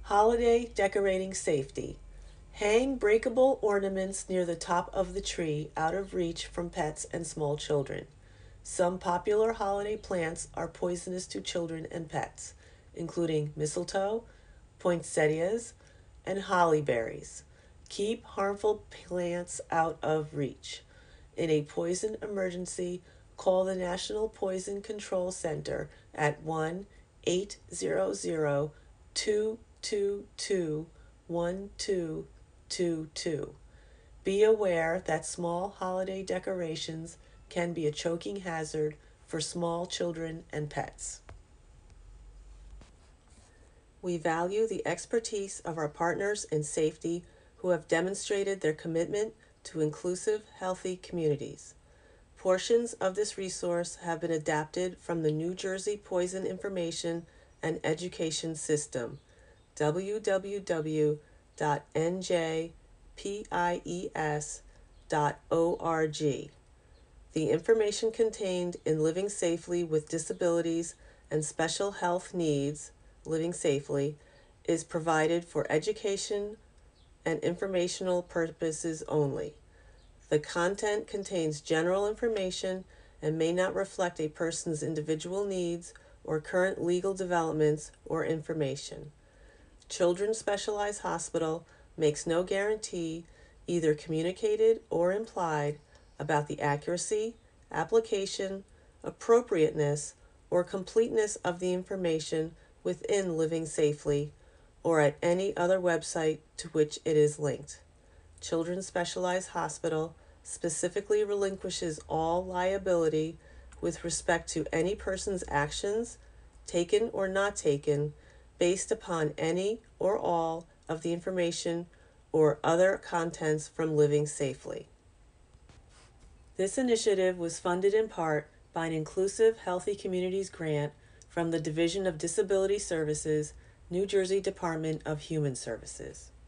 Holiday decorating safety. Hang breakable ornaments near the top of the tree out of reach from pets and small children. Some popular holiday plants are poisonous to children and pets, including mistletoe, poinsettias, and holly berries. Keep harmful plants out of reach. In a poison emergency, call the National Poison Control Center at 1-800-222-1222. Be aware that small holiday decorations can be a choking hazard for small children and pets. We value the expertise of our partners in safety who have demonstrated their commitment to inclusive, healthy communities. Portions of this resource have been adapted from the New Jersey Poison Information and Education System, www.njpies.org. The information contained in Living Safely with Disabilities and Special Health Needs, Living Safely, is provided for education and informational purposes only. The content contains general information and may not reflect a person's individual needs or current legal developments or information. Children's Specialized Hospital makes no guarantee, either communicated or implied, about the accuracy, application, appropriateness, or completeness of the information within Living Safely or at any other website to which it is linked. Children's Specialized Hospital specifically relinquishes all liability with respect to any person's actions, taken or not taken, based upon any or all of the information or other contents from Living Safely. This initiative was funded in part by an Inclusive Healthy Communities grant from the Division of Disability Services, New Jersey Department of Human Services.